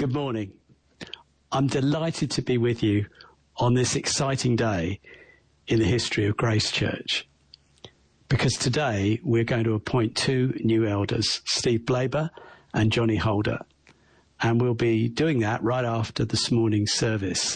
Good morning. I'm delighted to be with you on this exciting day in the history of Grace Church, because today we're going to appoint two new elders, Steve Blaber and Johnny Holder, and we'll be doing that right after this morning's service.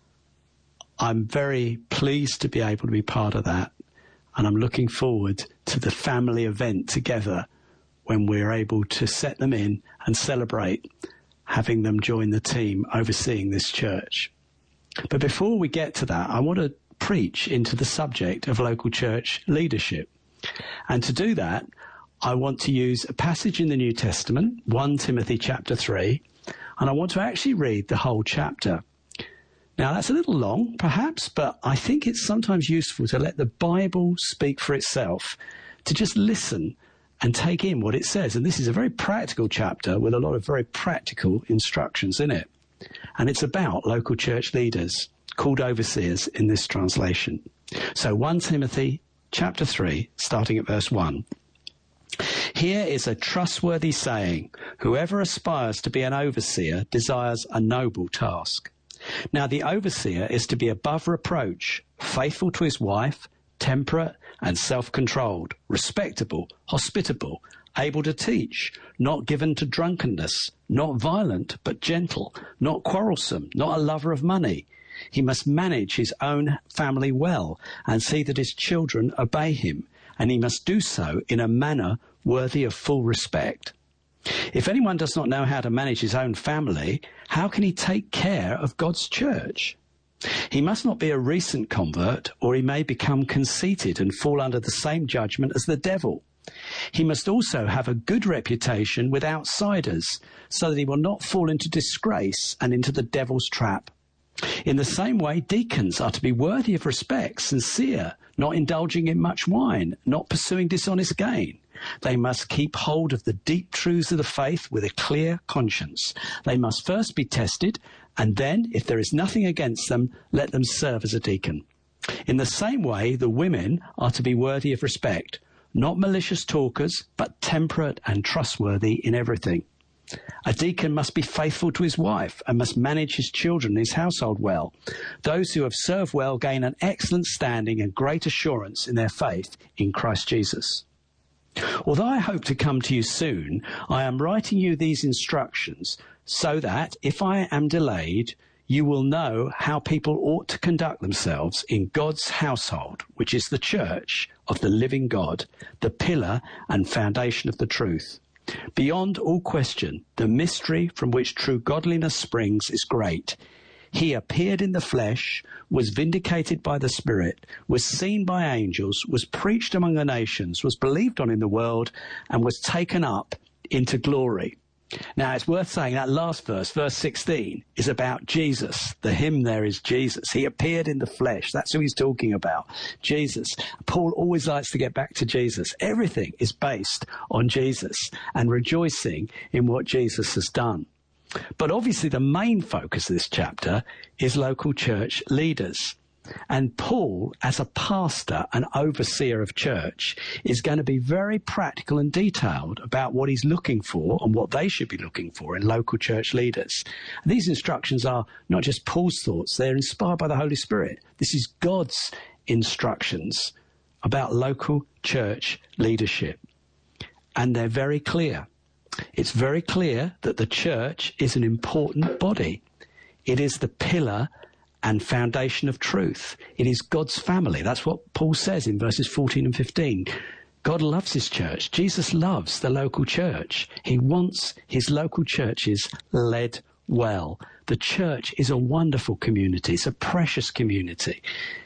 I'm very pleased to be able to be part of that, and I'm looking forward to the family event together when we're able to set them in and celebrate having them join the team overseeing this church. But before we get to that, I want to preach into the subject of local church leadership. And to do that, I want to use a passage in the New Testament, 1 Timothy chapter 3, and I want to actually read the whole chapter. Now, that's a little long, perhaps, but I think it's sometimes useful to let the Bible speak for itself, to just listen and take in what it says. And this is a very practical chapter with a lot of very practical instructions in it. And it's about local church leaders, called overseers in this translation. So 1 Timothy chapter 3, starting at verse 1. Here is a trustworthy saying: whoever aspires to be an overseer desires a noble task. Now the overseer is to be above reproach, faithful to his wife, temperate and self-controlled, respectable, hospitable, able to teach, not given to drunkenness, not violent but gentle, not quarrelsome, not a lover of money. He must manage his own family well and see that his children obey him, and he must do so in a manner worthy of full respect. If anyone does not know how to manage his own family, how can he take care of God's church? He must not be a recent convert, or he may become conceited and fall under the same judgment as the devil. He must also have a good reputation with outsiders, so that he will not fall into disgrace and into the devil's trap. In the same way, deacons are to be worthy of respect, sincere, not indulging in much wine, not pursuing dishonest gain. They must keep hold of the deep truths of the faith with a clear conscience. They must first be tested, and then, if there is nothing against them, let them serve as a deacon. In the same way, the women are to be worthy of respect, not malicious talkers, but temperate and trustworthy in everything. A deacon must be faithful to his wife and must manage his children and his household well. Those who have served well gain an excellent standing and great assurance in their faith in Christ Jesus. Although I hope to come to you soon, I am writing you these instructions so that, if I am delayed, you will know how people ought to conduct themselves in God's household, which is the church of the living God, the pillar and foundation of the truth. Beyond all question, the mystery from which true godliness springs is great. He appeared in the flesh, was vindicated by the Spirit, was seen by angels, was preached among the nations, was believed on in the world, and was taken up into glory. Now, it's worth saying that last verse, verse 16, is about Jesus. The hymn there is Jesus. He appeared in the flesh. That's who he's talking about, Jesus. Paul always likes to get back to Jesus. Everything is based on Jesus and rejoicing in what Jesus has done. But obviously the main focus of this chapter is local church leaders. And Paul, as a pastor and overseer of church, is going to be very practical and detailed about what he's looking for and what they should be looking for in local church leaders. These instructions are not just Paul's thoughts, they're inspired by the Holy Spirit. This is God's instructions about local church leadership. And they're very clear. It's very clear that the church is an important body. It is the pillar and foundation of truth. It is God's family. That's what Paul says in verses 14 and 15. God loves his church. Jesus loves the local church. He wants his local churches led well. The church is a wonderful community. It's a precious community.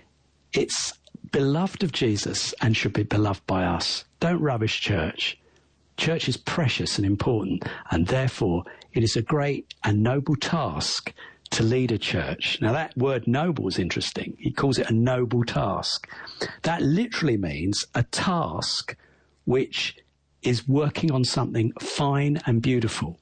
It's beloved of Jesus and should be beloved by us. Don't rubbish church. Church is precious and important, and therefore it is a great and noble task to lead a church. Now, that word noble is interesting. He calls it a noble task. That literally means a task which is working on something fine and beautiful.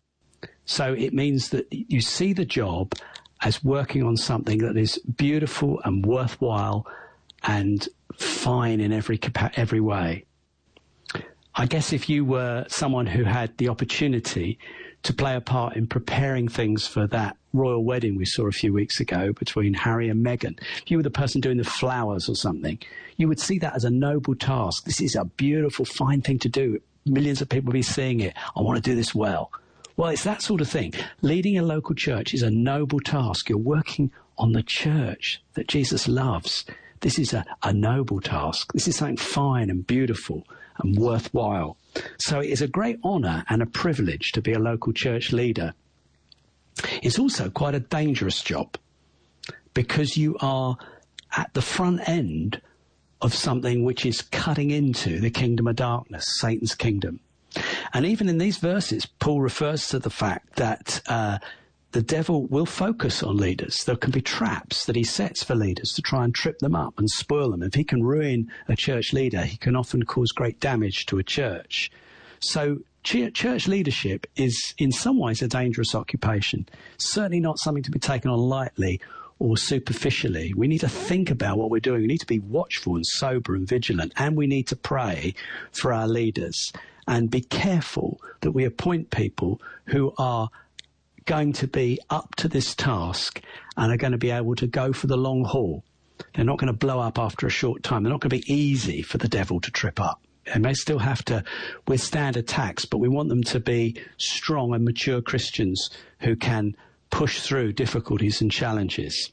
So it means that you see the job as working on something that is beautiful and worthwhile and fine in every way. I guess if you were someone who had the opportunity to play a part in preparing things for that royal wedding we saw a few weeks ago between Harry and Meghan. If you were the person doing the flowers or something, you would see that as a noble task. This is a beautiful, fine thing to do. Millions of people will be seeing it. I want to do this well. Well, it's that sort of thing. Leading a local church is a noble task. You're working on the church that Jesus loves. This is a noble task. This is something fine and beautiful and worthwhile. So it is a great honour and a privilege to be a local church leader. It's also quite a dangerous job because you are at the front end of something which is cutting into the kingdom of darkness, Satan's kingdom. And even in these verses, Paul refers to the fact that the devil will focus on leaders. There can be traps that he sets for leaders to try and trip them up and spoil them. If he can ruin a church leader, he can often cause great damage to a church. So church leadership is in some ways a dangerous occupation, certainly not something to be taken on lightly or superficially. We need to think about what we're doing. We need to be watchful and sober and vigilant, and we need to pray for our leaders and be careful that we appoint people who are going to be up to this task and are going to be able to go for the long haul. They're not going to blow up after a short time. They're not going to be easy for the devil to trip up. They may still have to withstand attacks, but we want them to be strong and mature Christians who can push through difficulties and challenges.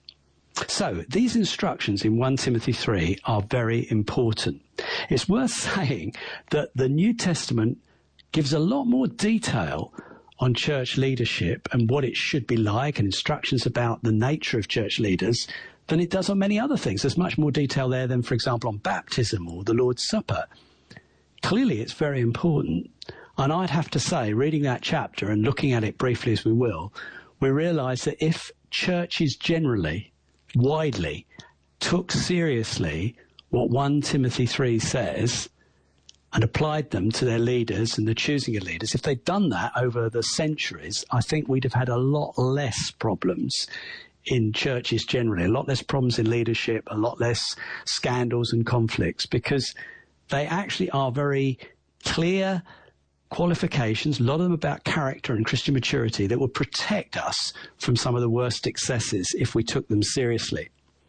So these instructions in 1 Timothy 3 are very important. It's worth saying that the New Testament gives a lot more detail on church leadership and what it should be like and instructions about the nature of church leaders than it does on many other things. There's much more detail there than, for example, on baptism or the Lord's Supper. Clearly, it's very important. And I'd have to say, reading that chapter and looking at it briefly as we will, we realise that if churches generally, widely, took seriously what 1 Timothy 3 says and applied them to their leaders and the choosing of leaders, if they'd done that over the centuries, I think we'd have had a lot less problems in churches generally, a lot less problems in leadership, a lot less scandals and conflicts, because they actually are very clear qualifications, a lot of them about character and Christian maturity, that would protect us from some of the worst excesses if we took them seriously.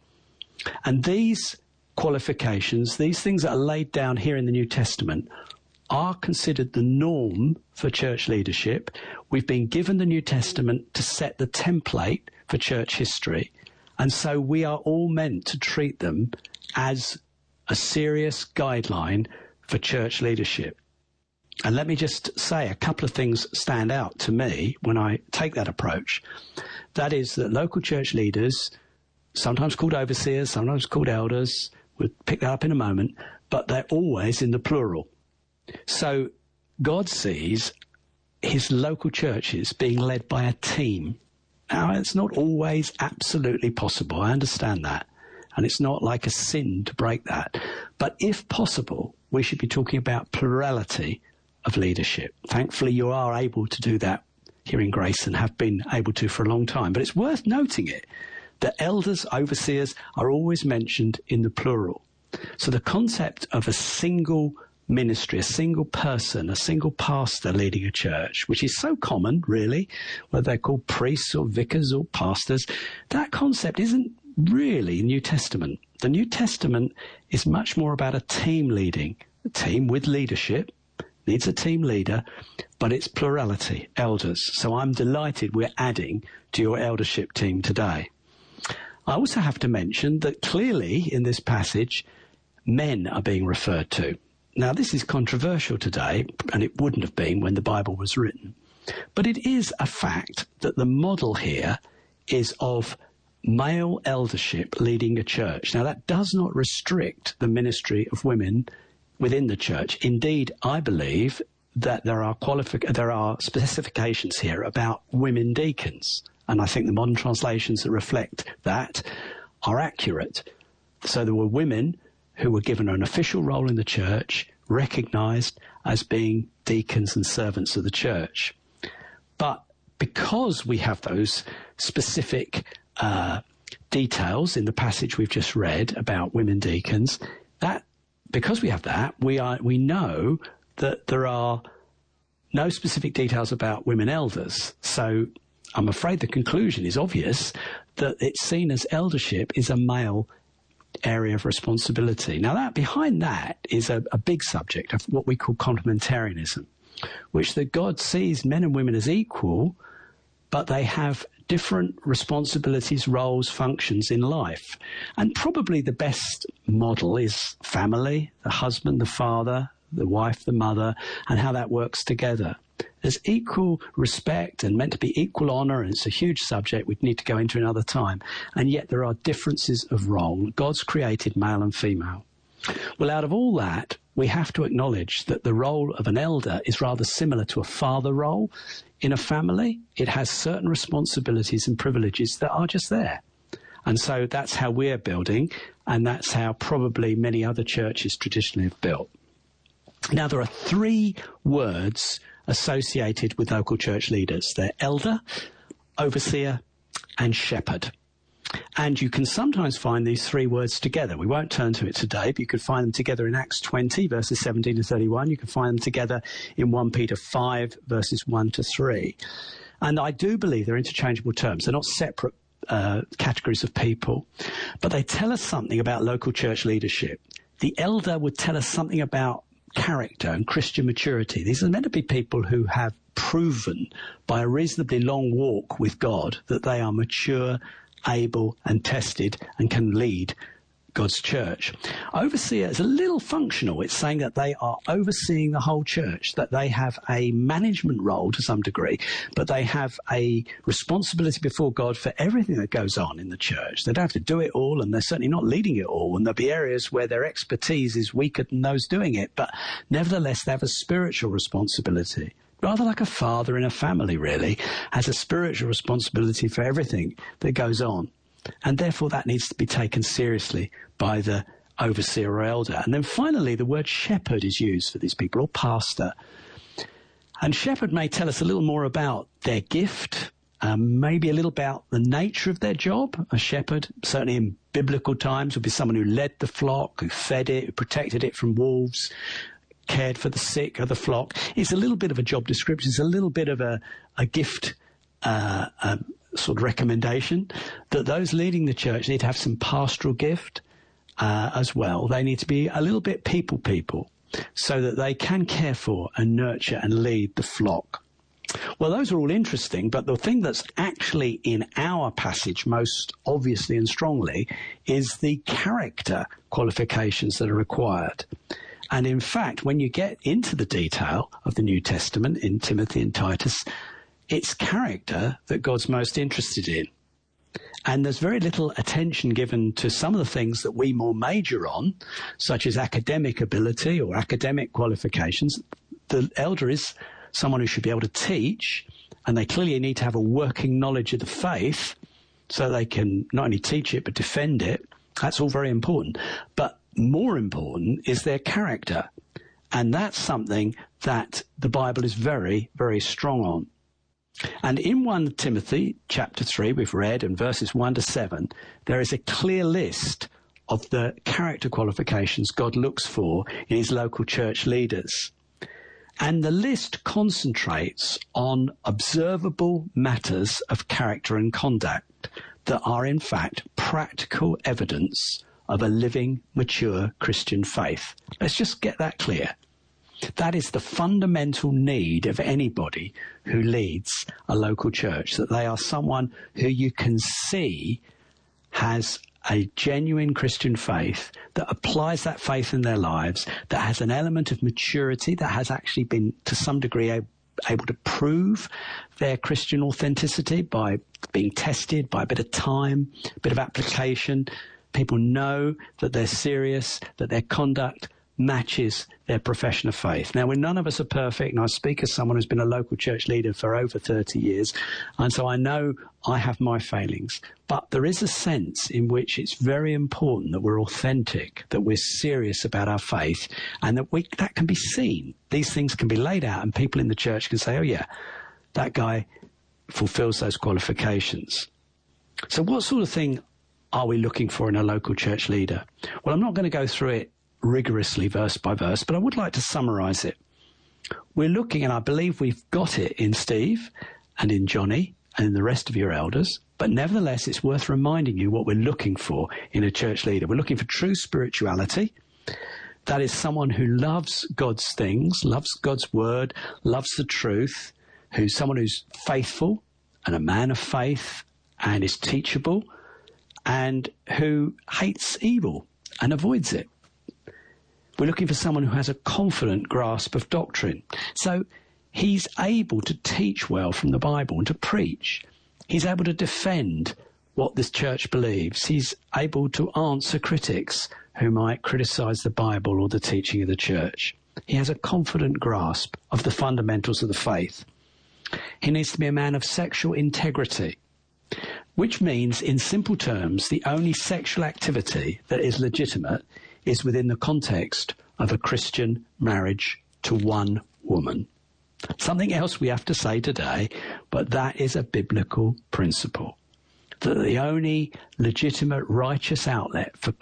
And these qualifications, these things that are laid down here in the New Testament, are considered the norm for church leadership. We've been given the New Testament to set the template for church history, and so we are all meant to treat them as a serious guideline for church leadership. And let me just say a couple of things stand out to me when I take that approach. That is that local church leaders, sometimes called overseers, sometimes called elders, we'll pick that up in a moment, but they're always in the plural. So God sees his local churches being led by a team. Now, it's not always absolutely possible. I understand that. And it's not like a sin to break that. But if possible, we should be talking about plurality of leadership. Thankfully, you are able to do that here in Grace and have been able to for a long time. But it's worth noting it that elders, overseers are always mentioned in the plural. So the concept of a single ministry, a single person, a single pastor leading a church, which is so common, really, whether they're called priests or vicars or pastors, that concept isn't really New Testament. The New Testament is much more about a team leading, a team with leadership, needs a team leader, but it's plurality, elders. So I'm delighted we're adding to your eldership team today. I also have to mention that clearly in this passage, men are being referred to. Now, this is controversial today, and it wouldn't have been when the Bible was written. But it is a fact that the model here is of male eldership leading a church. Now, that does not restrict the ministry of women within the church. Indeed, I believe that there are specifications here about women deacons. And I think the modern translations that reflect that are accurate. So there were women who were given an official role in the church, recognised as being deacons and servants of the church. But because we have those specific details in the passage we've just read about women deacons, because we have that, we know that there are no specific details about women elders. So I'm afraid the conclusion is obvious, that it's seen as eldership is a male area of responsibility. Now, that behind that is a big subject of what we call complementarianism, which that God sees men and women as equal, but they have different responsibilities, roles, functions in life. And probably the best model is family, the husband, the father, the wife, the mother, and how that works together. There's equal respect and meant to be equal honour, and it's a huge subject we'd need to go into another time. And yet there are differences of role. God's created male and female. Well, out of all that, we have to acknowledge that the role of an elder is rather similar to a father role in a family. It has certain responsibilities and privileges that are just there. And so that's how we're building, and that's how probably many other churches traditionally have built. Now, there are 3 words associated with local church leaders. They're elder, overseer, and shepherd. And you can sometimes find these 3 words together. We won't turn to it today, but you could find them together in Acts 20, verses 17 to 31. You can find them together in 1 Peter 5, verses 1 to 3. And I do believe they're interchangeable terms. They're not separate categories of people, but they tell us something about local church leadership. The elder would tell us something about character and Christian maturity. These are meant to be people who have proven by a reasonably long walk with God that they are mature, able and tested and can lead God's church. Overseer is a little functional. It's saying that they are overseeing the whole church, that they have a management role to some degree, but they have a responsibility before God for everything that goes on in the church. They don't have to do it all, and they're certainly not leading it all, and there'll be areas where their expertise is weaker than those doing it, but nevertheless they have a spiritual responsibility. Rather like a father in a family, really, has a spiritual responsibility for everything that goes on. And therefore that needs to be taken seriously by the overseer or elder. And then finally, the word shepherd is used for these people, or pastor. And shepherd may tell us a little more about their gift, maybe a little about the nature of their job. A shepherd, certainly in biblical times, would be someone who led the flock, who fed it, who protected it from wolves, cared for the sick of the flock. It's a little bit of a job description. It's a little bit of a gift sort of recommendation that those leading the church need to have some pastoral gift as well. They need to be a little bit people so that they can care for and nurture and lead the flock. Well, those are all interesting, but the thing that's actually in our passage most obviously and strongly is the character qualifications that are required. And in fact, when you get into the detail of the New Testament in Timothy and Titus, it's character that God's most interested in. And there's very little attention given to some of the things that we more major on, such as academic ability or academic qualifications. The elder is someone who should be able to teach, and they clearly need to have a working knowledge of the faith so they can not only teach it but defend it. That's all very important. But more important is their character. And that's something that the Bible is very, very strong on. And in 1 Timothy chapter 3, we've read, in verses 1 to 7, there is a clear list of the character qualifications God looks for in his local church leaders. And the list concentrates on observable matters of character and conduct that are, in fact, practical evidence of a living, mature Christian faith. Let's just get that clear. That is the fundamental need of anybody who leads a local church, that they are someone who you can see has a genuine Christian faith, that applies that faith in their lives, that has an element of maturity, that has actually been to some degree able to prove their Christian authenticity by being tested, by a bit of time, a bit of application. People know that they're serious, that their conduct matches their profession of faith. Now, none of us are perfect, and I speak as someone who's been a local church leader for over 30 years, and so I know I have my failings. But there is a sense in which it's very important that we're authentic, that we're serious about our faith, and that can be seen. These things can be laid out, and people in the church can say, oh yeah, that guy fulfills those qualifications. So what sort of thing are we looking for in a local church leader? Well, I'm not going to go through it rigorously verse by verse, but I would like to summarize it. we're looking, and I believe we've got it in Steve and in Johnny and in the rest of your elders, but nevertheless, it's worth reminding you what we're looking for in a church leader. We're looking for true spirituality. That is someone who loves God's things, loves God's word, loves the truth, who's someone who's faithful and a man of faith and is teachable, and who hates evil and avoids it. We're looking for someone who has a confident grasp of doctrine. So he's able to teach well from the Bible and to preach. He's able to defend what this church believes. He's able to answer critics who might criticize the Bible or the teaching of the church. He has a confident grasp of the fundamentals of the faith. He needs to be a man of sexual integrity, which means, in simple terms, the only sexual activity that is legitimate is within the context of a Christian marriage to one woman. Something else we have to say today, but that is a biblical principle. That the only legitimate righteous outlet for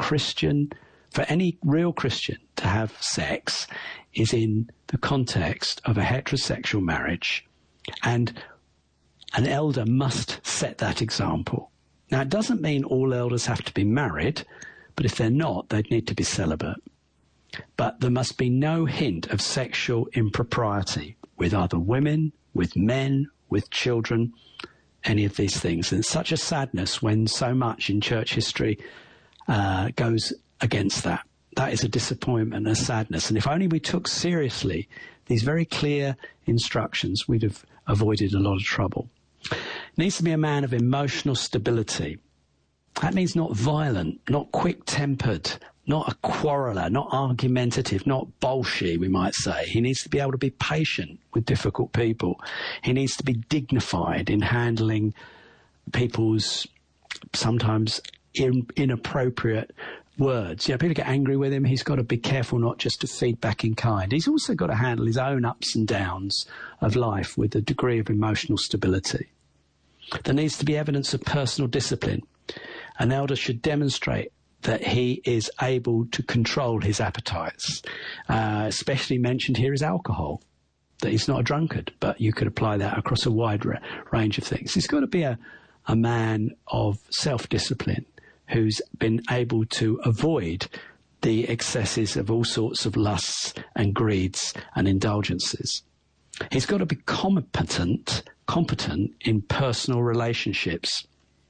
any real Christian to have sex is in the context of a heterosexual marriage. And an elder must set that example. Now, it doesn't mean all elders have to be married, but if they're not, they'd need to be celibate. But there must be no hint of sexual impropriety with other women, with men, with children, any of these things. And it's such a sadness when so much in church history goes against that. That is a disappointment and a sadness. And if only we took seriously these very clear instructions, we'd have avoided a lot of trouble. Needs to be a man of emotional stability. That means not violent, not quick-tempered, not a quarreler, not argumentative, not bolshy, we might say. He needs to be able to be patient with difficult people. He needs to be dignified in handling people's sometimes inappropriate words. You know, people get angry with him. He's got to be careful not just to feed back in kind. He's also got to handle his own ups and downs of life with a degree of emotional stability. There needs to be evidence of personal discipline. An elder should demonstrate that he is able to control his appetites. Especially mentioned here is alcohol, that he's not a drunkard, but you could apply that across a wide range of things. He's got to be a man of self-discipline who's been able to avoid the excesses of all sorts of lusts and greeds and indulgences. He's got to be competent in personal relationships.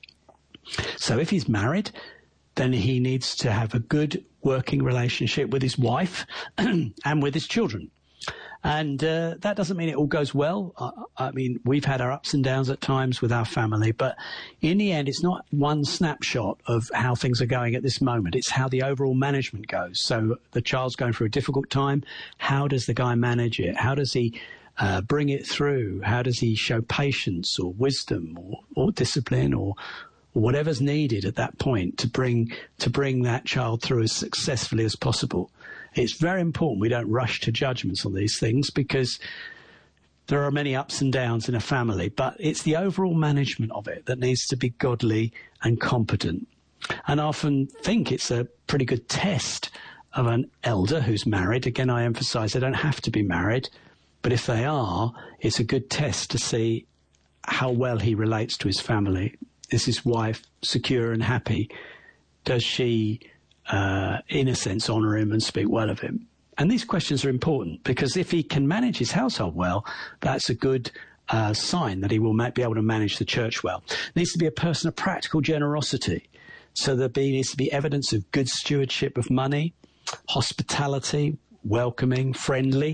So if he's married, then he needs to have a good working relationship with his wife and with his children. And that doesn't mean it all goes well. I mean, we've had our ups and downs at times with our family, but in the end, it's not one snapshot of how things are going at this moment. It's how the overall management goes. So the child's going through a difficult time. How does the guy manage it? How does he bring it through? How does he show patience or wisdom or discipline or whatever's needed at that point to bring that child through as successfully as possible? It's very important we don't rush to judgments on these things because there are many ups and downs in a family, but it's the overall management of it that needs to be godly and competent. And I often think it's a pretty good test of an elder who's married. Again, I emphasize they don't have to be married, but if they are, it's a good test to see how well he relates to his family. Is his wife secure and happy? Does she in a sense, honour him and speak well of him? And these questions are important because if he can manage his household well, that's a good sign that he will be able to manage the church well. Needs to be a person of practical generosity. So there needs to be evidence of good stewardship of money, hospitality, welcoming, friendly.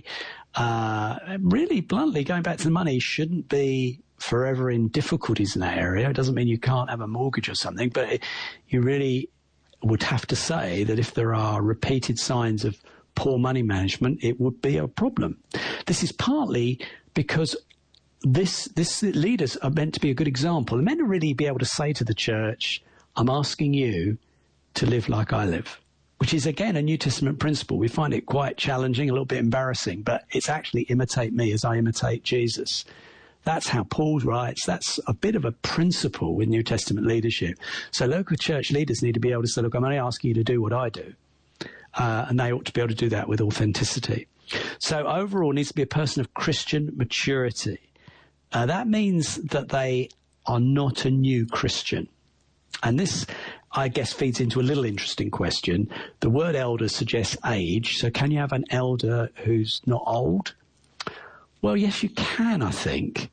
Really bluntly, going back to the money, shouldn't be forever in difficulties in that area. It doesn't mean you can't have a mortgage or something, but you really would have to say that if there are repeated signs of poor money management, it would be a problem. This is partly because this leaders are meant to be a good example. They're meant to really be able to say to the church, I'm asking you to live like I live, which is, again, a New Testament principle. We find it quite challenging, a little bit embarrassing, but it's actually imitate me as I imitate Jesus. That's how Paul writes. That's a bit of a principle with New Testament leadership. So local church leaders need to be able to say, look, I'm only asking you to do what I do. And they ought to be able to do that with authenticity. So overall, it needs to be a person of Christian maturity. That means that they are not a new Christian. And this, I guess, feeds into a little interesting question. The word elder suggests age. So can you have an elder who's not old? Well, yes, you can, I think,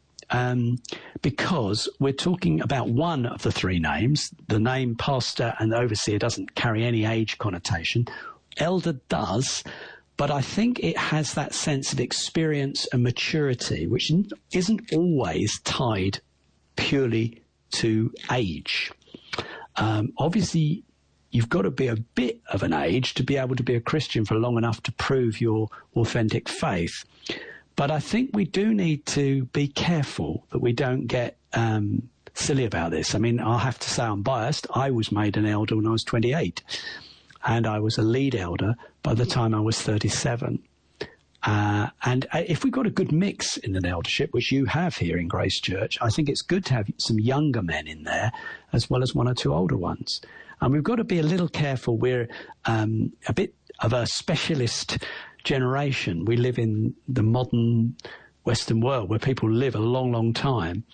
because we're talking about one of the three names. The name pastor and overseer doesn't carry any age connotation. Elder does, but I think it has that sense of experience and maturity, which isn't always tied purely to age. Obviously, you've got to be a bit of an age to be able to be a Christian for long enough to prove your authentic faith. But I think we do need to be careful that we don't get silly about this. I mean, I'll have to say I'm biased. I was made an elder when I was 28, and I was a lead elder by the time I was 37. And if we've got a good mix in an eldership, which you have here in Grace Church, I think it's good to have some younger men in there as well as one or two older ones. And we've got to be a little careful. We're a bit of a specialist generation. We live in the modern Western world where people live a long, long time.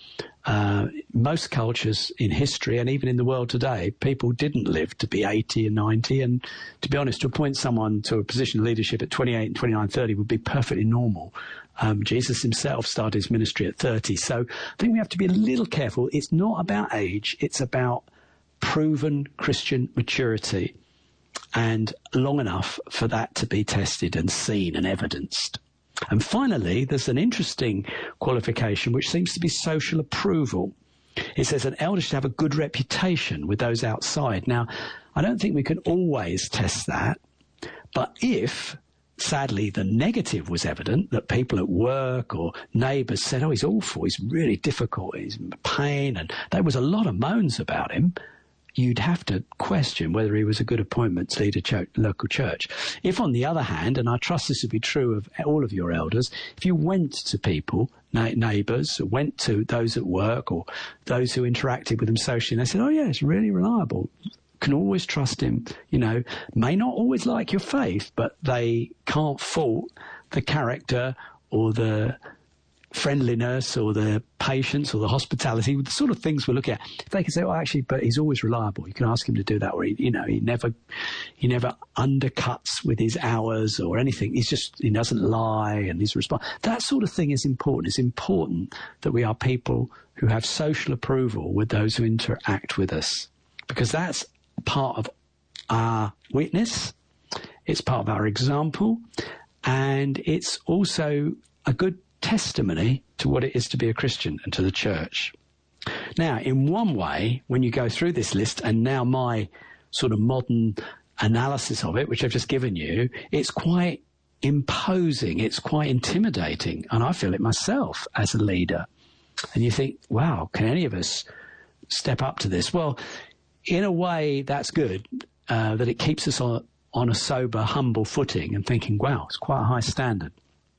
Most cultures in history and even in the world today, people didn't live to be 80 and 90. And to be honest, to appoint someone to a position of leadership at 28 and 29, 30 would be perfectly normal. Jesus himself started his ministry at 30. So I think we have to be a little careful. It's not about age. It's about proven Christian maturity, and long enough for that to be tested and seen and evidenced. And finally, there's an interesting qualification which seems to be social approval. It says an elder should have a good reputation with those outside. Now, I don't think we can always test that, but if, sadly, the negative was evident, that people at work or neighbours said, oh, he's awful, he's really difficult, he's in pain, and there was a lot of moans about him, you'd have to question whether he was a good appointment to lead a local church. If, on the other hand, and I trust this would be true of all of your elders, if you went to people, neighbours, went to those at work or those who interacted with them socially, and they said, oh, yeah, it's really reliable, can always trust him, may not always like your faith, but they can't fault the character or the friendliness or the patience or the hospitality, the sort of things we're looking at. If they can say, oh, actually, but he's always reliable. You can ask him to do that, or he never undercuts with his hours or anything. He doesn't lie and he's responsible. That sort of thing is important. It's important that we are people who have social approval with those who interact with us, because that's part of our witness. It's part of our example, and it's also a good testimony to what it is to be a Christian and to the church. Now, in one way, when you go through this list, and now my sort of modern analysis of it, which I've just given you, it's quite imposing, it's quite intimidating, and I feel it myself as a leader. And you think, wow, can any of us step up to this? Well, in a way, that's good, that it keeps us on a sober, humble footing and thinking, wow, it's quite a high standard.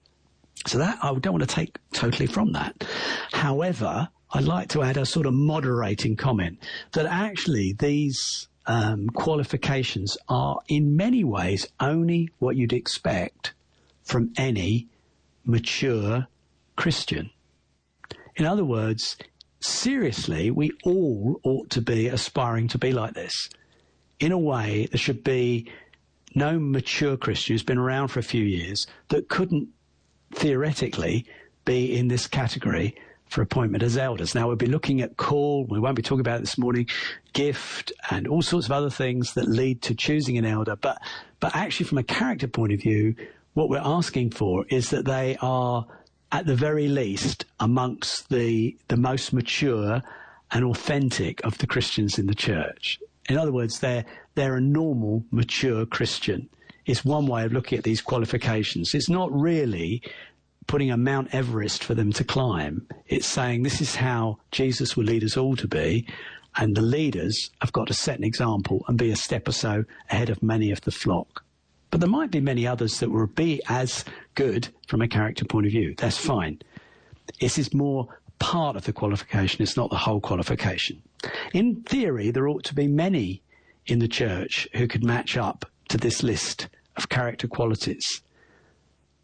So that, I don't want to take totally from that. However, I'd like to add a sort of moderating comment that actually these qualifications are in many ways only what you'd expect from any mature Christian. In other words, seriously, we all ought to be aspiring to be like this. In a way, there should be no mature Christian who's been around for a few years that couldn't theoretically be in this category for appointment as elders. Now, we'll be looking at call, we won't be talking about it this morning, gift, and all sorts of other things that lead to choosing an elder. But actually, from a character point of view, what we're asking for is that they are, at the very least, amongst the most mature and authentic of the Christians in the church. In other words, they're a normal, mature Christian. It's one way of looking at these qualifications. It's not really putting a Mount Everest for them to climb. It's saying this is how Jesus will lead us all to be, and the leaders have got to set an example and be a step or so ahead of many of the flock. But there might be many others that will be as good from a character point of view. That's fine. This is more part of the qualification. It's not the whole qualification. In theory, there ought to be many in the church who could match up to this list of character qualities.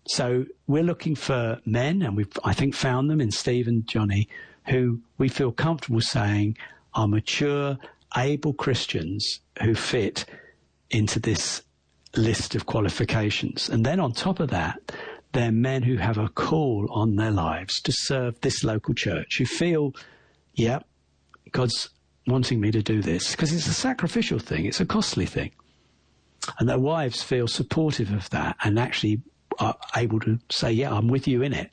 So we're looking for men, and we've, I think, found them in Steve and Johnny, who we feel comfortable saying are mature, able Christians who fit into this list of qualifications. And then on top of that, they're men who have a call on their lives to serve this local church, who feel, yeah, God's wanting me to do this, because it's a sacrificial thing, it's a costly thing. And their wives feel supportive of that and actually are able to say, yeah, I'm with you in it.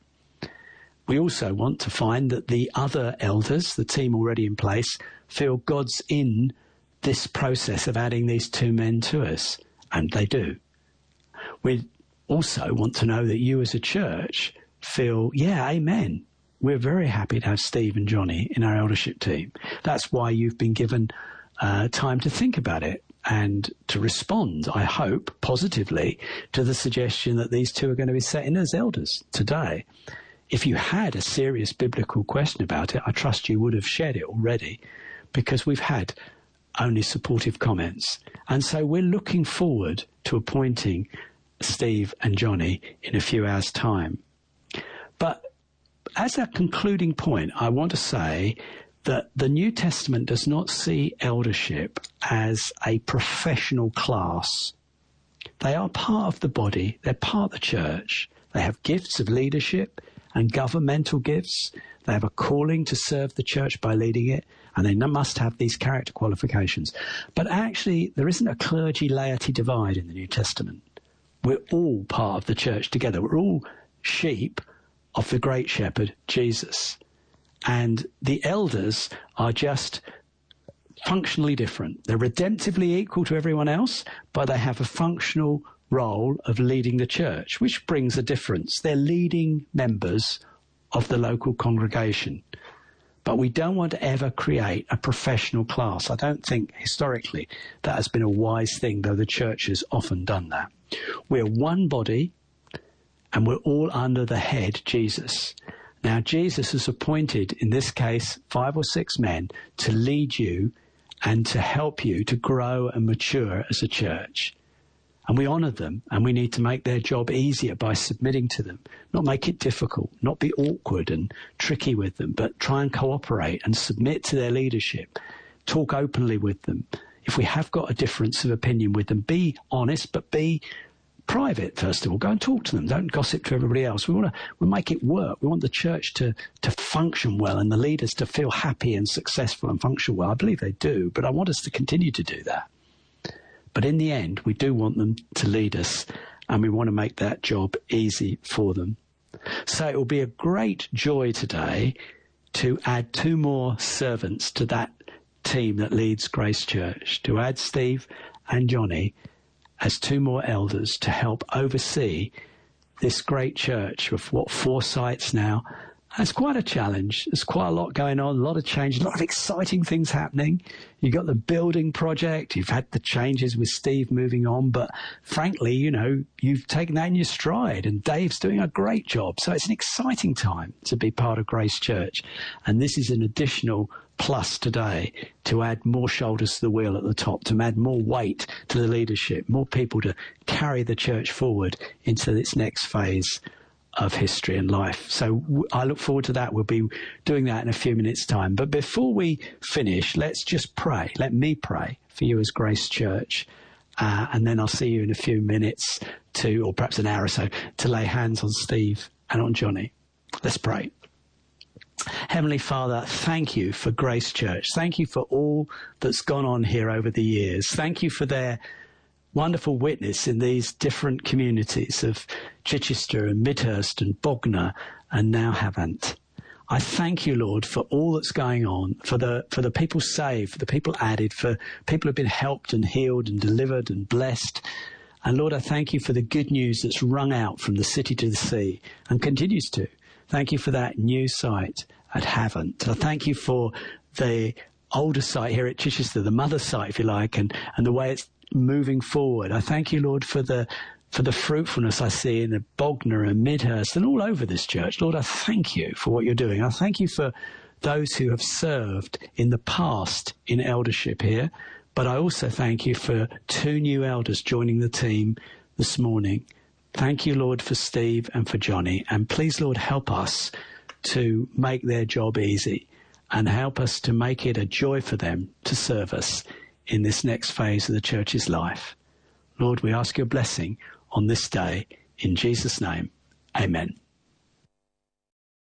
We also want to find that the other elders, the team already in place, feel God's in this process of adding these two men to us. And they do. We also want to know that you as a church feel, yeah, amen. We're very happy to have Steve and Johnny in our eldership team. That's why you've been given time to think about it and to respond, I hope, positively to the suggestion that these two are going to be set in as elders today. If you had a serious biblical question about it, I trust you would have shared it already, because we've had only supportive comments. And so we're looking forward to appointing Steve and Johnny in a few hours' time. But as a concluding point, I want to say that the New Testament does not see eldership as a professional class. They are part of the body. They're part of the church. They have gifts of leadership and governmental gifts. They have a calling to serve the church by leading it, and they must have these character qualifications. But actually, there isn't a clergy-laity divide in the New Testament. We're all part of the church together. We're all sheep of the great shepherd, Jesus. And the elders are just functionally different. They're redemptively equal to everyone else, but they have a functional role of leading the church, which brings a difference. They're leading members of the local congregation. But we don't want to ever create a professional class. I don't think historically that has been a wise thing, though the church has often done that. We're one body, and we're all under the head, Jesus. Now, Jesus has appointed, in this case, 5 or 6 men to lead you and to help you to grow and mature as a church. And we honour them, and we need to make their job easier by submitting to them, not make it difficult, not be awkward and tricky with them, but try and cooperate and submit to their leadership, talk openly with them. If we have got a difference of opinion with them, be honest, but be private, first of all. Go and talk to them. Don't gossip to everybody else. We make it work. We want the church to function well and the leaders to feel happy and successful and function well. I believe they do, but I want us to continue to do that. But in the end, we do want them to lead us, and we want to make that job easy for them. So it will be a great joy today to add 2 more servants to that team that leads Grace Church, to add Steve and Johnny as 2 more elders to help oversee this great church of 4 sites now. It's quite a challenge. There's quite a lot going on, a lot of change, a lot of exciting things happening. You've got the building project. You've had the changes with Steve moving on. But frankly, you've taken that in your stride, and Dave's doing a great job. So it's an exciting time to be part of Grace Church. And this is an additional plus today to add more shoulders to the wheel at the top, to add more weight to the leadership, more people to carry the church forward into its next phase of history and life. So I look forward to that. We'll be doing that in a few minutes' time. But before we finish, let's just pray. Let me pray for you as Grace Church. And then I'll see you in a few minutes or perhaps an hour or so, to lay hands on Steve and on Johnny. Let's pray. Heavenly Father, thank you for Grace Church. Thank you for all that's gone on here over the years. Thank you for their wonderful witness in these different communities of Chichester and Midhurst and Bognor and now Havant. I thank you, Lord, for all that's going on, for the people saved, for the people added, for people who've been helped and healed and delivered and blessed. And Lord, I thank you for the good news that's rung out from the city to the sea and continues to. Thank you for that new site at Havant. I thank you for the older site here at Chichester, the mother site, if you like, and the way it's moving forward. I thank you, Lord, for the fruitfulness I see in the Bognor and Midhurst and all over this church. Lord, I thank you for what you're doing. I thank you for those who have served in the past in eldership here, but I also thank you for 2 new elders joining the team this morning. Thank you, Lord, for Steve and for Johnny. And please, Lord, help us to make their job easy and help us to make it a joy for them to serve us in this next phase of the church's life. Lord, we ask your blessing on this day. In Jesus' name, amen.